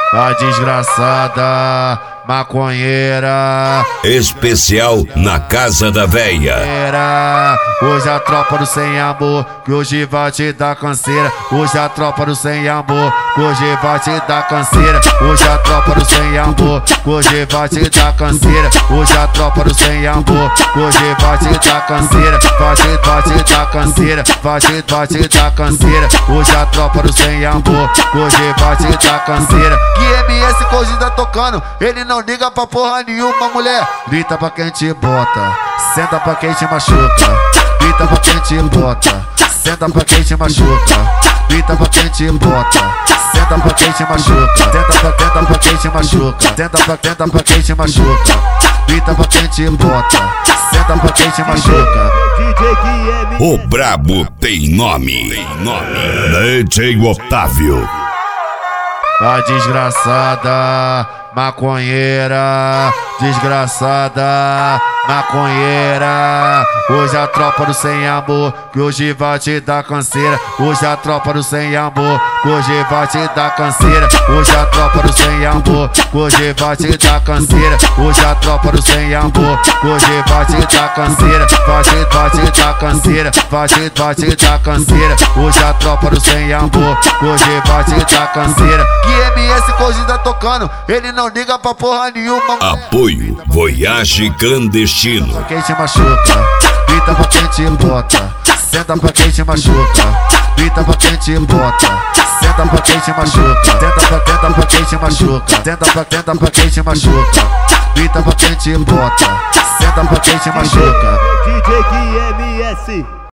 A desgraçada maconheira, especial na Casa da Véia. Hoje a tropa do sem amor, que hoje vai te dar canseira. Hoje a tropa do sem amor, que hoje vai te dar canseira. Hoje a tropa do sem amor, que hoje vai te dar canseira. Hoje a tropa do sem amor, que hoje vai te dar canseira. Vai te dar canseira, vai te dar canseira. Hoje a tropa do sem amor, que hoje vai te dar canseira. Que MS que hoje tá tocando, ele não liga pra porra nenhuma, mulher. Grita pra quem te bota, senta pra quem te machuca. Grita pra quem te bota, senta pra quem te machuca. Grita pra quem te bota, senta pra quem te machuca. Tenta pra quem te machuca. Tenta pra quem te machuca. Grita pra quem te bota, senta pra quem te machuca. O brabo tem nome. DJ Otávio. A desgraçada maconheira, desgraçada maconheira. Hoje a tropa do sem amor, que hoje vai te dar canseira. Hoje a tropa do sem amor, que hoje vai te dar canseira. Hoje a tropa do sem amor, que hoje vai te dar canseira. Hoje a tropa do sem amor, que hoje vai te dar canseira. Vai te dar canseira, vai te dar canseira. Hoje a tropa do sem amor, que hoje vai te dar canseira. Que MS que hoje tá tocando, ele não liga pra porra nenhuma. Apoio Voyage Clandestino. Quem te machuca, grita pra quem te bota, senta pra quem te machuca. Grita pra quem te bota, senta pra quem te machuca. Tenta pra quem te machuca. Tenta pra quem te machuca. Grita pra quem te bota, senta pra quem te machuca. DJ MS.